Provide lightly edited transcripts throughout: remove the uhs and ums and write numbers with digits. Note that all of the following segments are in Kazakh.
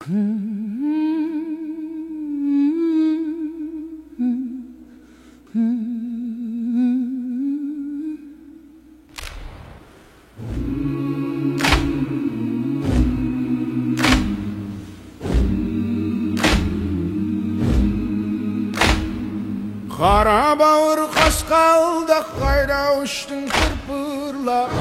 Қара бауыр қасқалдақ қайда ұштың тырпырлап,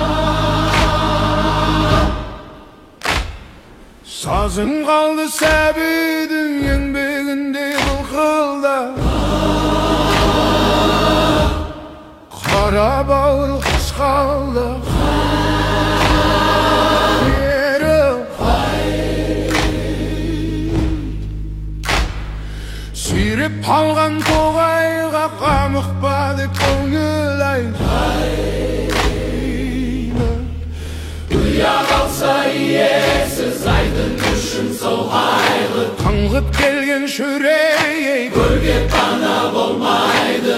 сазың қалды сәбидің еңбегінде былқылдап. Қара бауыр қасқалдақ сүйреп қалған тоғайға қамықпа деп көңіл айтайын. Ұя қалса иесіз айдын үшін сол қайғы, Қаңғып келген шүрей көрге пана болмайды.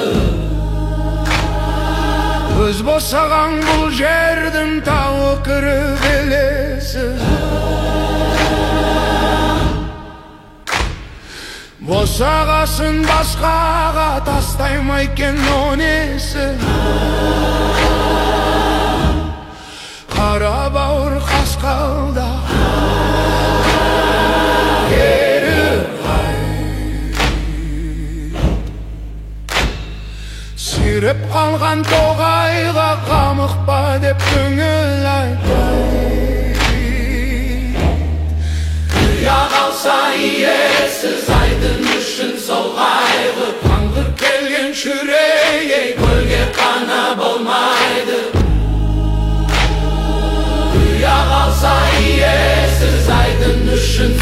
Көз босаған бұл жердің тауы кіріп елесіз. Босағасын басқаға тастай ма екен о несі? Қара бауыр қасқалдақ сүйреп қалған тоғайға қамықпа деп көңіл айтайын. Ұя қалса иесіз айдын үшін сол қайғы, Қаңғып келген шүрей көлге пана болмайды. Ұя қалса иесіз айдын үшін